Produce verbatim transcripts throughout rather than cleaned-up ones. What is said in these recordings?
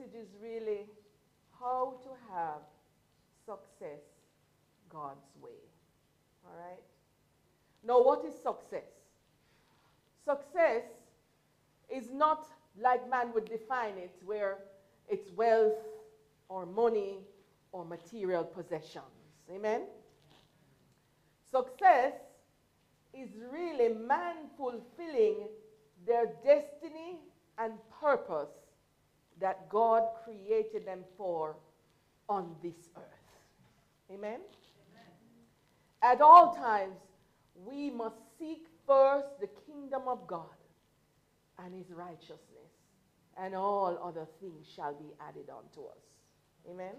message is really how to have success God's way. All right? Now, what is success? Success is not like man would define it, where it's wealth or money or material possessions. Amen? Success is really man fulfilling their destiny and purpose that God created them for on this earth. Amen? Amen? At all times, we must seek first the kingdom of God and his righteousness, and all other things shall be added unto us. Amen?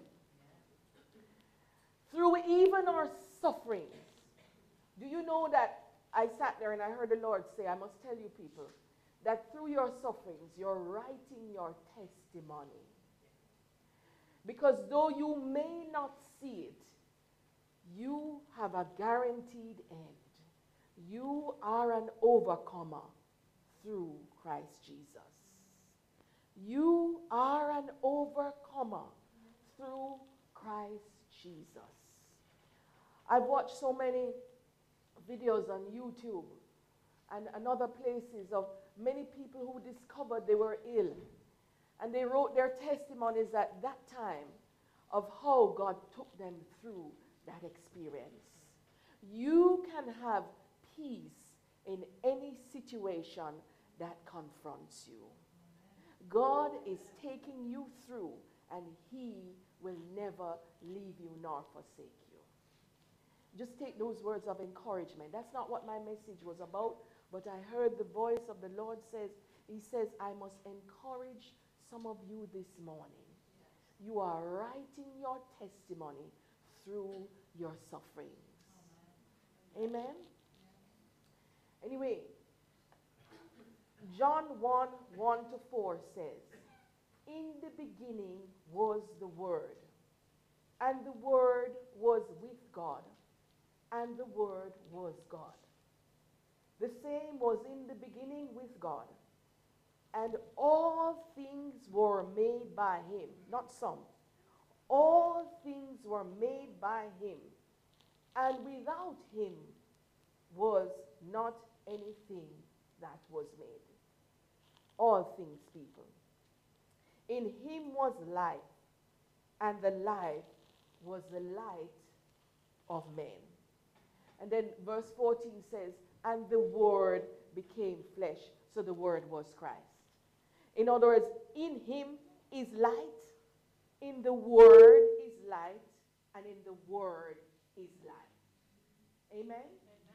Through even our sufferings. Do you know that I sat there and I heard the Lord say, I must tell you people, that through your sufferings, you're writing your testimony. Because though you may not see it, you have a guaranteed end. You are an overcomer through Christ Jesus. You are an overcomer through Christ Jesus. I've watched so many videos on YouTube and, and other places of many people who discovered they were ill. And they wrote their testimonies at that time of how God took them through that experience. You can have peace in any situation that confronts you. God is taking you through, and he will never leave you nor forsake you. Just take those words of encouragement. That's not what my message was about, but I heard the voice of the Lord says, he says, I must encourage some of you this morning. You are writing your testimony through your sufferings. Amen? Amen? Anyway, John one, one to four says, in the beginning was the Word, and the Word was with God, and the Word was God. The same was in the beginning with God, and all things were made by him, not some. All things were made by him, and without him was not anything that was made. All things, people. In him was life, and the life was the light of men. And then verse fourteen says, and the Word became flesh. So the Word was Christ. In other words, in him is light, in the Word is light, and in the Word is life. Amen? Amen?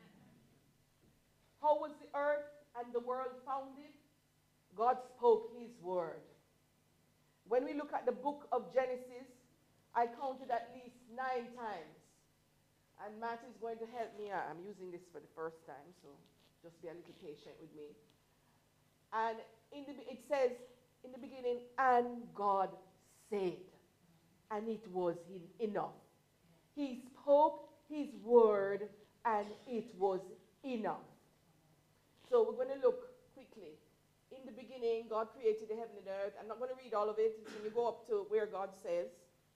How was the earth and the world founded? God spoke his word. When we look at the book of Genesis, I counted at least nine times. And Matt is going to help me. I'm using this for the first time, so just be a little patient with me. And in the, it says in the beginning, and God said, and it was enough. He spoke his word, and it was enough. So we're going to look quickly. In the beginning, God created the heaven and earth. I'm not going to read all of it. When you go up to where God says,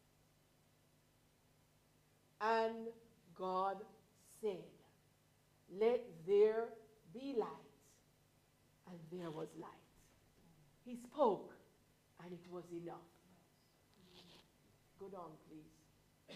and God said, let there be light. And there was light. He spoke, and it was enough. Go down, please.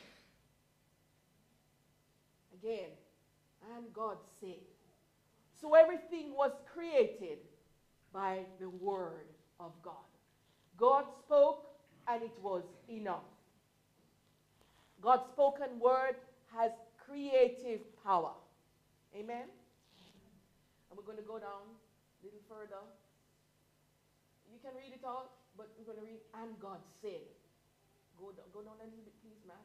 Again, and God said. So everything was created by the word of God. God spoke, and it was enough. God's spoken word has creative power. Amen? And we're going to go down a little further. You can read it all, but we're going to read, and God said. Go, go down a little bit, please, Matt.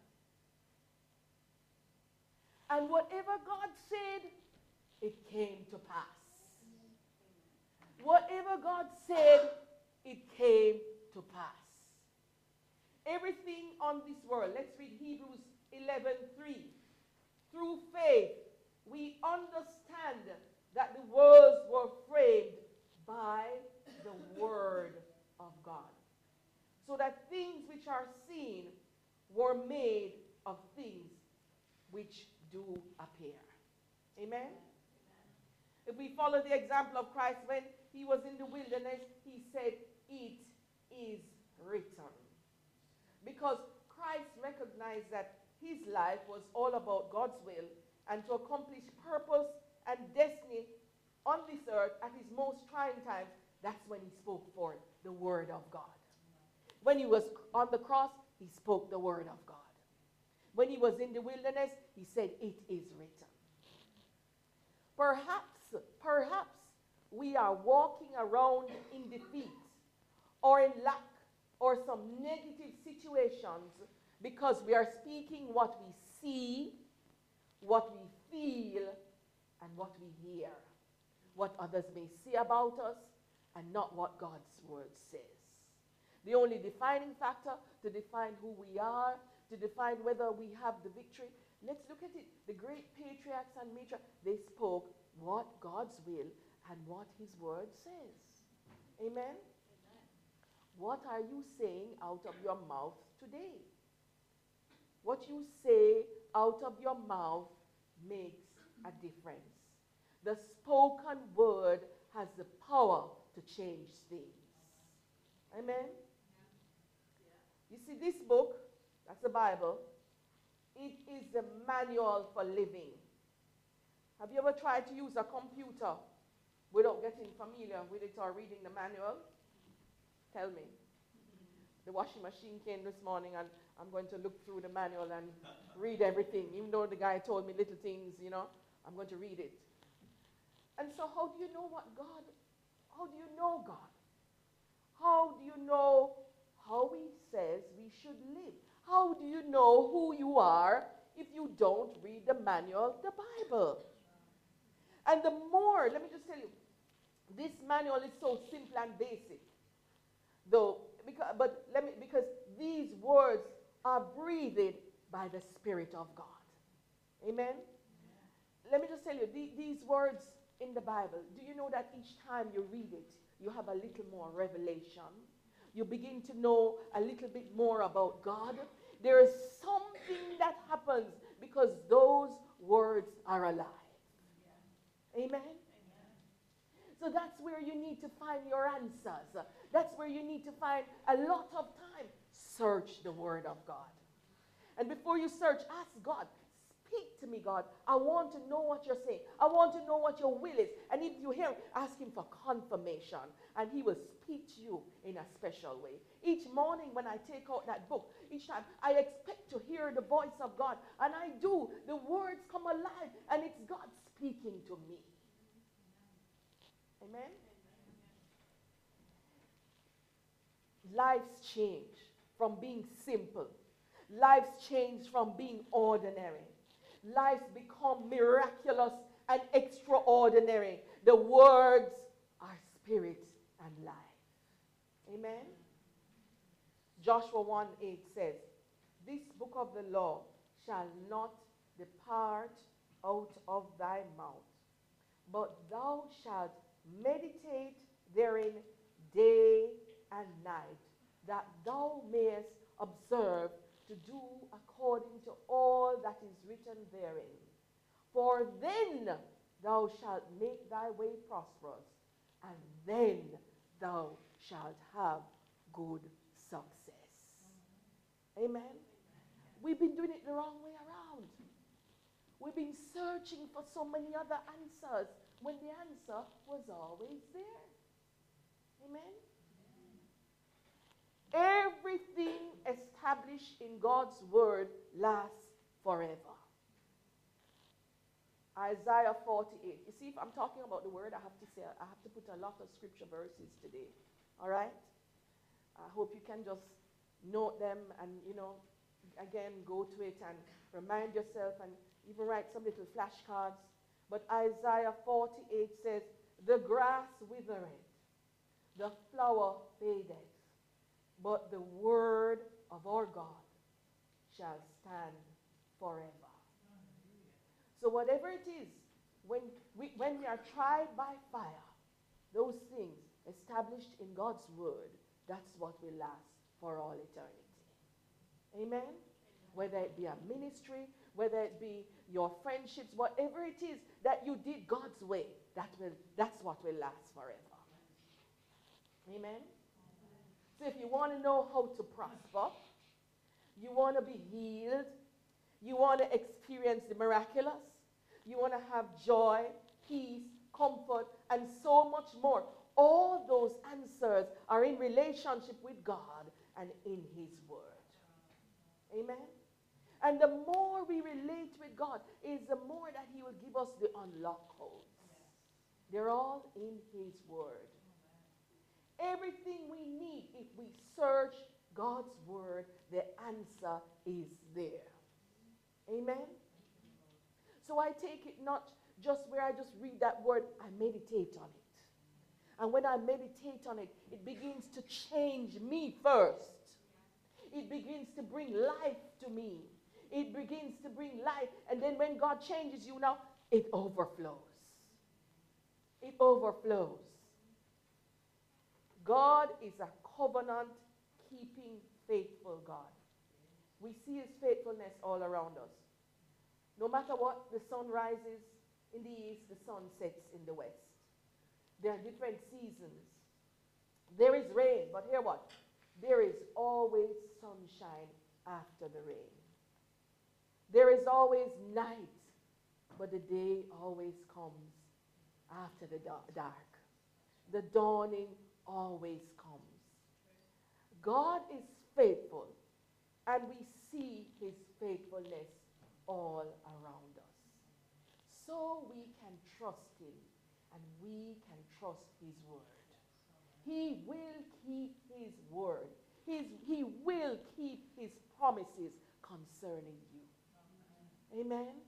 And whatever God said, it came to pass. Whatever God said, it came to pass. Everything on this world, let's read Hebrews eleven three. Through faith, we understand that the worlds were framed by the word of God. so that things which are seen were made of things which do appear. Amen? If we follow the example of Christ, when he was in the wilderness, he said, "It is written." Because Christ recognized that his life was all about God's will and to accomplish purpose and destiny on this earth at his most trying times. That's when he spoke forth the word of God. When he was on the cross, he spoke the word of God. When he was in the wilderness, he said, "It is written." Perhaps, perhaps we are walking around in defeat or in lack or some negative situations because we are speaking what we see, what we feel, and what we hear. What others may say about us and not what God's word says. The only defining factor to define who we are, to define whether we have the victory. Let's look at it. The great patriarchs and matriarchs, they spoke what God's will and what his word says. Amen? Amen? What are you saying out of your mouth today? What you say out of your mouth makes a difference. The spoken word has the power to change things. Amen? You see, this book, that's the Bible, it is the manual for living. Have you ever tried to use a computer without getting familiar with it or reading the manual? Tell me. The washing machine came this morning and I'm going to look through the manual and read everything. Even though the guy told me little things, you know, I'm going to read it. And so how do you know what God, how do you know God? How do you know how he says we should live? How do you know who you are if you don't read the manual, the Bible? And the more, let me just tell you, this manual is so simple and basic. Though, because, but let me, because these words are breathed by the Spirit of God. Amen? Yeah. Let me just tell you, the, these words in the Bible, do you know that each time you read it, you have a little more revelation? You begin to know a little bit more about God. There is something that happens because those words are alive. Yeah. Amen? So that's where you need to find your answers. That's where you need to find a lot of time. Search the word of God. And before you search, ask God, speak to me, God. I want to know what you're saying. I want to know what your will is. And if you hear, ask him for confirmation. And he will speak to you in a special way. Each morning when I take out that book, each time I expect to hear the voice of God. And I do. The words come alive. And it's God speaking to me. Amen? Lives change from being simple. Lives change from being ordinary. Lives become miraculous and extraordinary. The words are spirit and life. Amen? Joshua one eight says, "This book of the law shall not depart out of thy mouth, but thou shalt meditate therein day and night, that thou mayest observe to do according to all that is written therein. For then thou shalt make thy way prosperous, and then thou shalt have good success." Amen? We've been doing it the wrong way around. We've been searching for so many other answers when the answer was always there. Amen? Everything established in God's word lasts forever. Isaiah forty-eight. You see, if I'm talking about the word, I have to say, I have to put a lot of scripture verses today. All right? I hope you can just note them and, you know, again, go to it and remind yourself and even write some little flashcards. But Isaiah forty-eight says, "The grass withereth, the flower fadeth, but the word of our God shall stand forever." So whatever it is, when we, when we are tried by fire, those things established in God's word, that's what will last for all eternity. Amen? Whether it be a ministry, whether it be your friendships, whatever it is that you did God's way, that will, that's what will last forever. Amen? So if you want to know how to prosper, you want to be healed, you want to experience the miraculous, you want to have joy, peace, comfort, and so much more. All those answers are in relationship with God and in His Word. Amen? And the more we relate with God is the more that He will give us the unlock codes. They're all in His Word. Everything we need, if we search God's Word, the answer is there. Amen? So I take it not just where I just read that word, I meditate on it. And when I meditate on it, it begins to change me first. It begins to bring life to me. It begins to bring life. And then when God changes you now, it overflows. It overflows. God is a covenant-keeping, faithful God. We see His faithfulness all around us. No matter what, the sun rises in the east, the sun sets in the west. There are different seasons. There is rain, but hear what? There is always sunshine after the rain. There is always night, but the day always comes after the dark. The dawning always comes. God is faithful, and we see His faithfulness all around us. So we can trust Him, and we can trust His word. He will keep His word. His, he will keep His promises concerning you. Amen? Amen?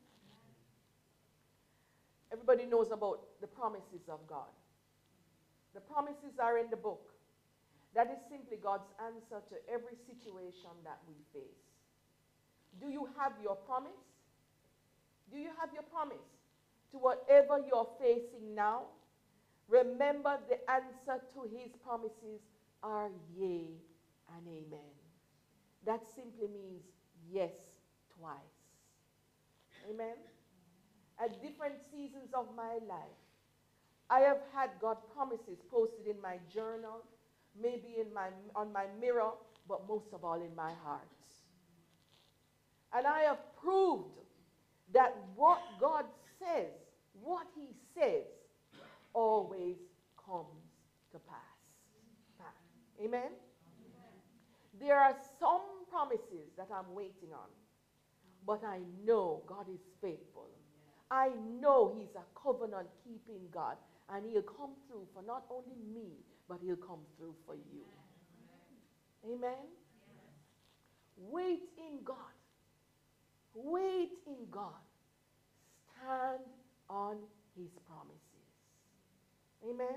Everybody knows about the promises of God. The promises are in the book. That is simply God's answer to every situation that we face. Do you have your promise? Do you have your promise to whatever you're facing now? Remember, the answer to His promises are yea and amen. That simply means yes twice. Amen? At different seasons of my life, I have had God promises posted in my journal, maybe in my, on my mirror, but most of all in my heart. And I have proved that what God says, what He says, always comes to pass. Amen? Amen? There are some promises that I'm waiting on, but I know God is faithful. I know He's a covenant-keeping God, and He'll come through for not only me, but He'll come through for you. Amen? Amen? Wait in God. Wait in God. Stand on His promises. Amen?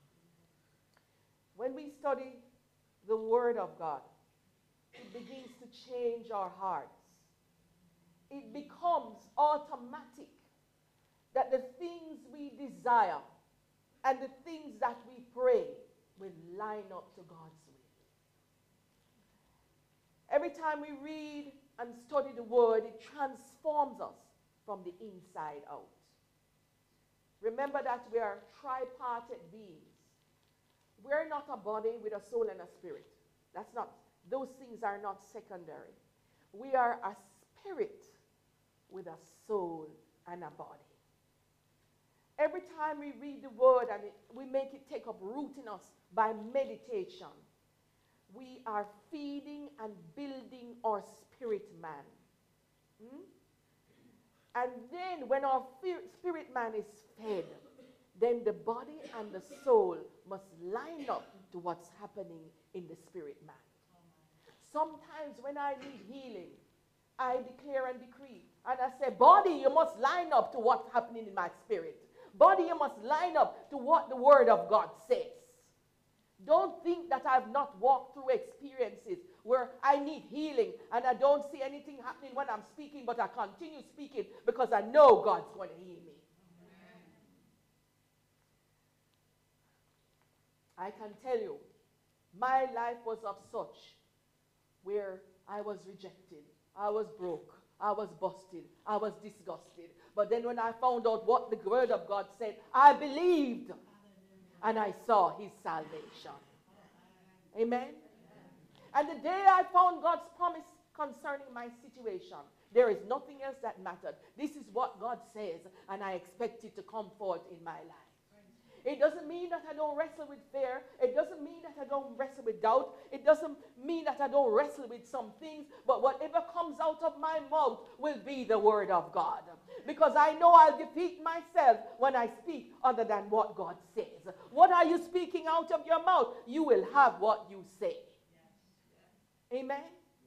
When we study the Word of God, it begins to change our hearts. It becomes automatic that the things we desire and the things that we pray will line up to God's will. Every time we read and study the Word, it transforms us from the inside out. Remember that we are tripartite beings. We're not a body with a soul and a spirit. That's not, those things are not secondary. We are a spirit with a soul and a body. Every time we read the Word and it, we make it take up root in us by meditation, we are feeding and building our spirit man. Hmm? And then when our spirit man is fed, then the body and the soul must line up to what's happening in the spirit man. Sometimes when I need healing, I declare and decree, and I say, body, you must line up to what's happening in my spirit. Body, you must line up to what the Word of God says. Don't think that I've not walked through experiences where I need healing and I don't see anything happening when I'm speaking, but I continue speaking because I know God's going to heal me. Amen. I can tell you, my life was of such where I was rejected, I was broke, I was busted, I was disgusted. But then when I found out what the word of God said, I believed and I saw his salvation. Amen? And the day I found God's promise concerning my situation, there is nothing else that mattered. This is what God says, and I expect it to come forth in my life. It doesn't mean that I don't wrestle with fear. It doesn't mean that I don't wrestle with doubt. It doesn't mean that I don't wrestle with some things. But whatever comes out of my mouth will be the word of God. Because I know I'll defeat myself when I speak other than what God says. What are you speaking out of your mouth? You will have what you say. Amen?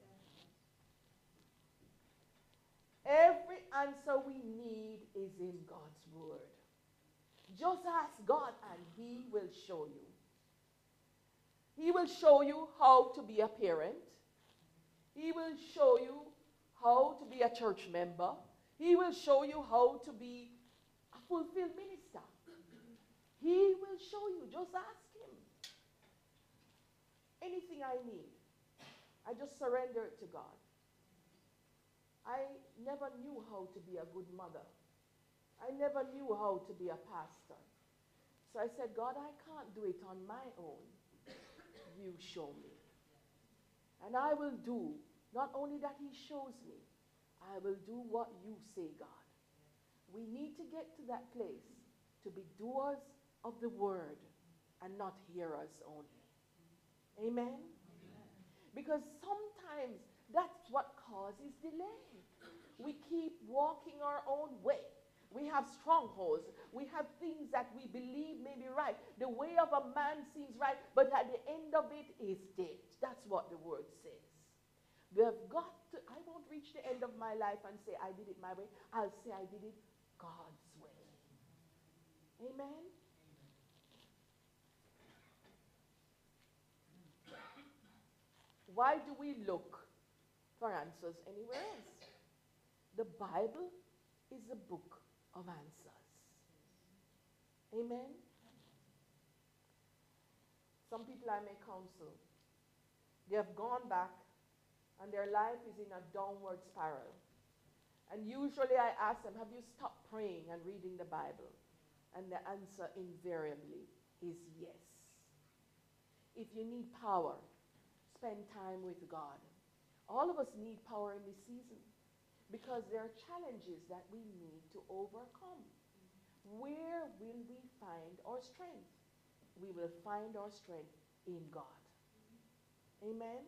Every answer we need is in God's word. Just ask God and he will show you. He will show you how to be a parent. He will show you how to be a church member. He will show you how to be a fulfilled minister. He will show you. Just ask him. Anything I need, I just surrender it to God. I never knew how to be a good mother. I never knew how to be a pastor. So I said, God, I can't do it on my own. You show me. And I will do, not only that he shows me, I will do what you say, God. We need to get to that place to be doers of the word and not hearers only. Amen? Amen. Because sometimes that's what causes delay. We keep walking our own way. We have strongholds. We have things that we believe may be right. The way of a man seems right, but at the end of it is dead. That's what the word says. We have got to, I won't reach the end of my life and say I did it my way. I'll say I did it God's way. Amen? Why do we look for answers anywhere else? The Bible is a book of answers. Amen? Some people I may counsel, they have gone back and their life is in a downward spiral. And usually I ask them, have you stopped praying and reading the Bible? And the answer invariably is yes. If you need power, spend time with God. All of us need power in this season because there are challenges that we need to overcome. Where will we find our strength? We will find our strength in God. Amen?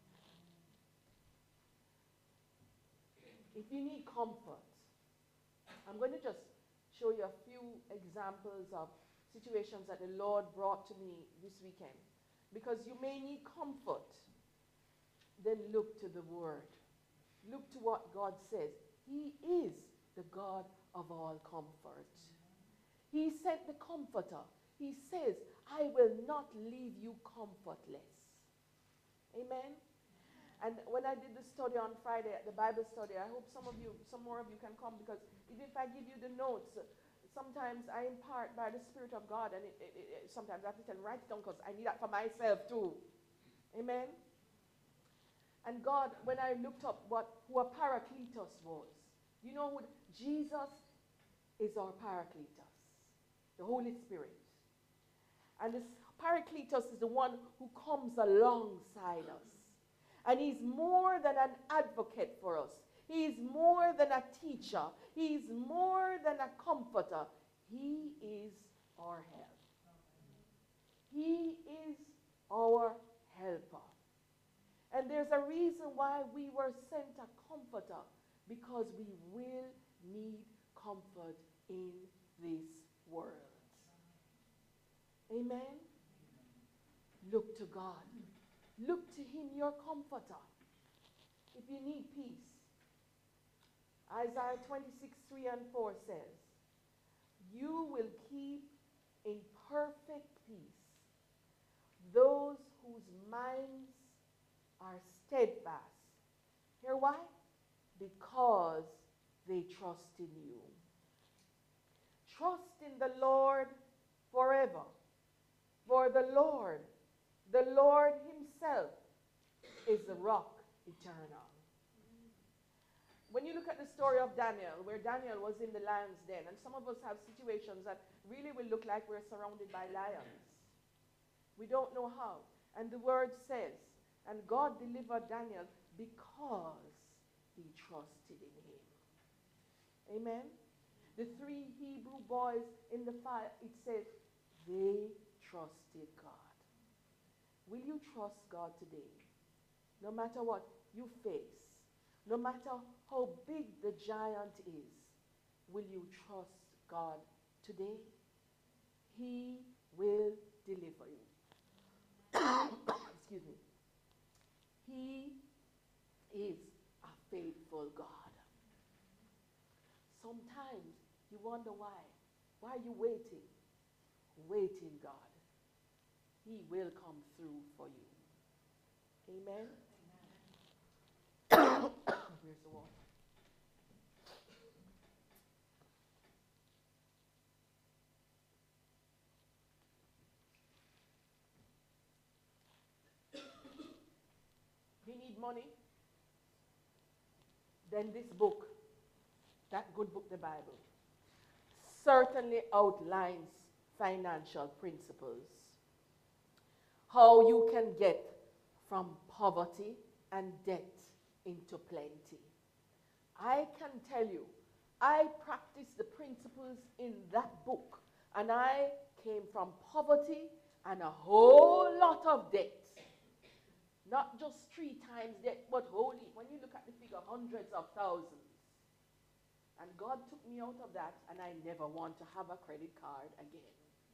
If you need comfort, I'm going to just show you a few examples of situations that the Lord brought to me this weekend. Because you may need comfort, then look to the Word. Look to what God says. He is the God of all comfort. He sent the Comforter. He says, I will not leave you comfortless. Amen? And when I did the study on Friday, the Bible study, I hope some of you, some more of you can come, because even if I give you the notes, sometimes I impart by the Spirit of God, and it, it, it, sometimes I have to tell them, write it down, because I need that for myself too. Amen? And God, when I looked up what who a Paracletus was, you know what? Jesus is our Paracletus, the Holy Spirit. And this Paracletus is the one who comes alongside us. And he's more than an advocate for us. He is more than a teacher. He is more than a comforter. He is our help. He is our helper. And there's a reason why we were sent a comforter, because we will need comfort in this world. Amen? Look to God. Look to him, your comforter. If you need peace, Isaiah twenty-six, three and four says, you will keep in perfect peace those whose minds are steadfast. Hear why? Because they trust in you. Trust in the Lord forever. For the Lord, the Lord himself is the rock eternal. When you look at the story of Daniel, where Daniel was in the lion's den, and some of us have situations that really will look like we're surrounded by lions. We don't know how. And the word says, and God delivered Daniel because he trusted in him. Amen? The three Hebrew boys in the fire, it says, they trusted God. Will you trust God today? No matter what you face, no matter how big the giant is, will you trust God today? He will deliver you. Excuse me. He is a faithful God. Sometimes you wonder why. Why are you waiting? Wait in God. He will come through for you. Amen? Amen. Where's the water? You need money? Then this book, that good book, the Bible, certainly outlines financial principles. How you can get from poverty and debt into plenty. I can tell you, I practiced the principles in that book, and I came from poverty and a whole lot of debt. Not just three times debt, but wholly. When you look at the figure, hundreds of thousands. And God took me out of that, and I never want to have a credit card again.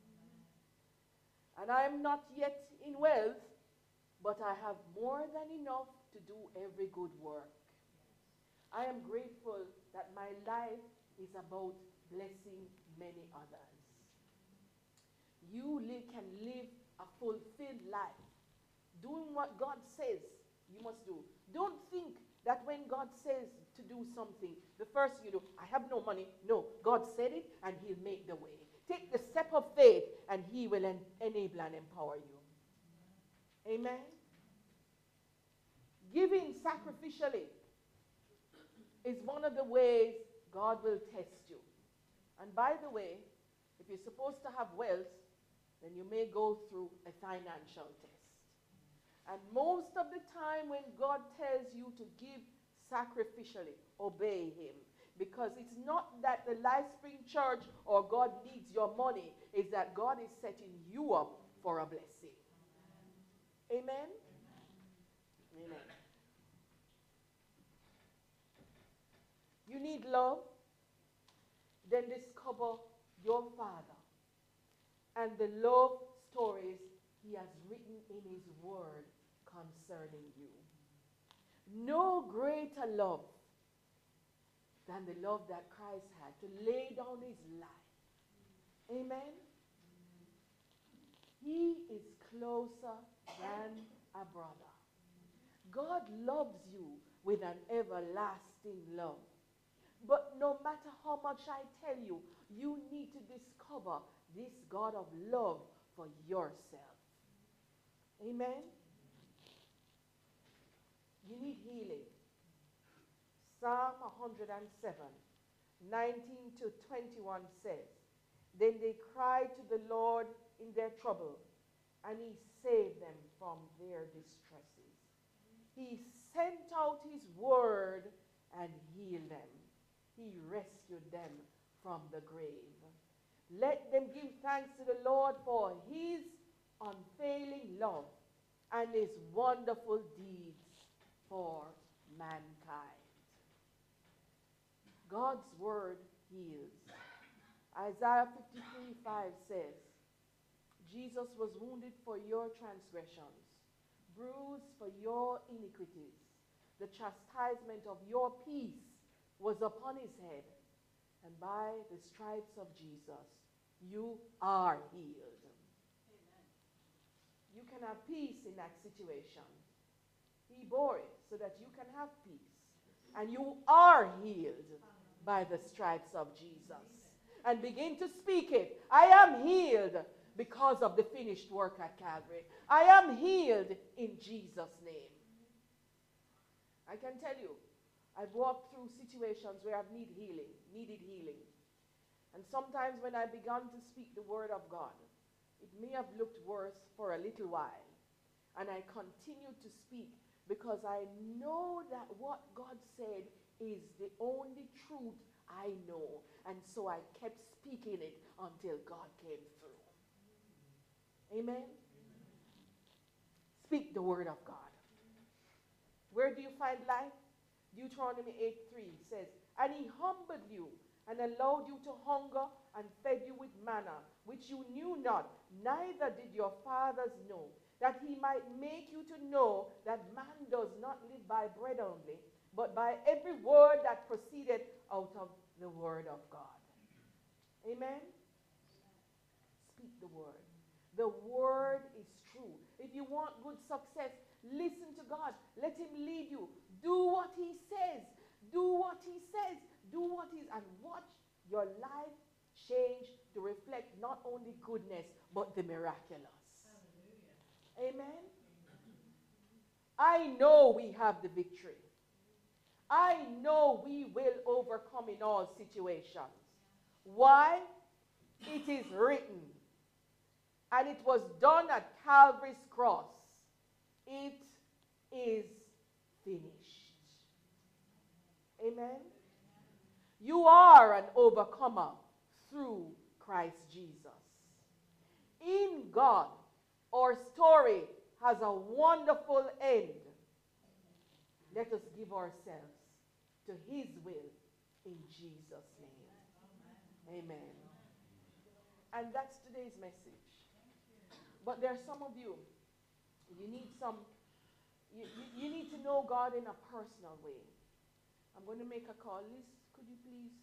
And I am not yet in wealth, but I have more than enough to do every good work. I am grateful that my life is about blessing many others. You li- can live a fulfilled life, doing what God says you must do. Don't think that when God says to do something, the first thing you do, I have no money. No, God said it, and he'll make the way. Take the step of faith, and he will en- enable and empower you. Amen? Giving sacrificially is one of the ways God will test you. And by the way, if you're supposed to have wealth, then you may go through a financial test. And most of the time when God tells you to give sacrificially, obey him. Because it's not that the LifeSpring Church or God needs your money, it's that God is setting you up for a blessing. Amen? Amen. Amen. You need love? Then discover your Father and the love stories he has written in his word concerning you. No greater love than the love that Christ had to lay down his life. Amen? He is closer than a brother. God loves you with an everlasting love. But no matter how much I tell you, you need to discover this God of love for yourself. Amen? You need healing. Psalm one oh seven, nineteen to twenty-one says, Then they cried to the Lord in their trouble, and he saved them from their distresses. He sent out his word and healed them. He rescued them from the grave. Let them give thanks to the Lord for his unfailing love and his wonderful deeds for mankind. God's word heals. Isaiah fifty-three five says, Jesus was wounded for your transgressions, bruised for your iniquities. The chastisement of your peace was upon his head, and by the stripes of Jesus, you are healed. Amen. You can have peace in that situation. He bore it so that you can have peace. And you are healed by the stripes of Jesus. And begin to speak it. I am healed because of the finished work at Calvary. I am healed in Jesus' name. I can tell you, I've walked through situations where I've need healing, needed healing. And sometimes when I began to speak the word of God, it may have looked worse for a little while. And I continued to speak because I know that what God said is the only truth I know. And so I kept speaking it until God came through. Amen? Speak the word of God. Where do you find life? Deuteronomy eight three says, and he humbled you and allowed you to hunger and fed you with manna, which you knew not, neither did your fathers know, that he might make you to know that man does not live by bread only, but by every word that proceeded out of the word of God. Amen? Speak the word. The word is true. If you want good success, listen to God. Let him lead you. Do what he says. Do what he says. Do what he and watch your life change to reflect not only goodness, but the miraculous. Hallelujah. Amen? I know we have the victory. I know we will overcome in all situations. Why? It is written. And it was done at Calvary's cross. It is finished. Amen? You are an overcomer through Christ Jesus. In God, our story has a wonderful end. Let us give ourselves to his will in Jesus' name. Amen. And that's today's message. But there are some of you, you need some, you, you, you need to know God in a personal way. I'm going to make a call. Liz, could you please